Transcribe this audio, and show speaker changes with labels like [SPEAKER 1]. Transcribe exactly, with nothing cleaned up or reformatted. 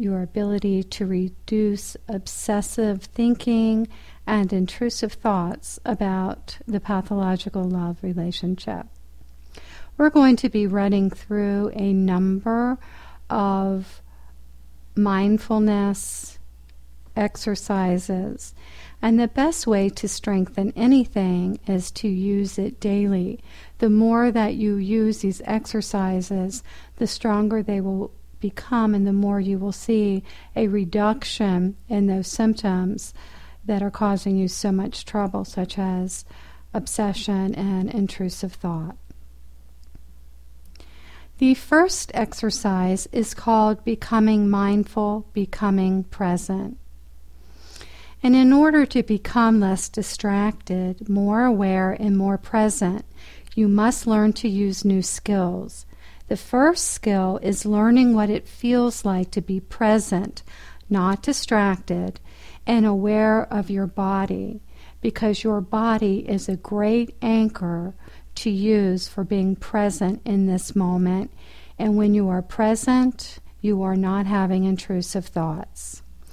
[SPEAKER 1] your ability to reduce obsessive thinking and intrusive thoughts about the pathological love relationship. We're going to be running through a number of mindfulness exercises, and the best way to strengthen anything is to use it daily. The more that you use these exercises, the stronger they will become, and the more you will see a reduction in those symptoms that are causing you so much trouble, such as obsession and intrusive thought. The first exercise is called Becoming Mindful, Becoming Present. And in order to become less distracted, more aware, and more present, you must learn to use new skills. The first skill is learning what it feels like to be present, not distracted, and aware of your body, because your body is a great anchor to use for being present in this moment. And when you are present, you are not having intrusive thoughts.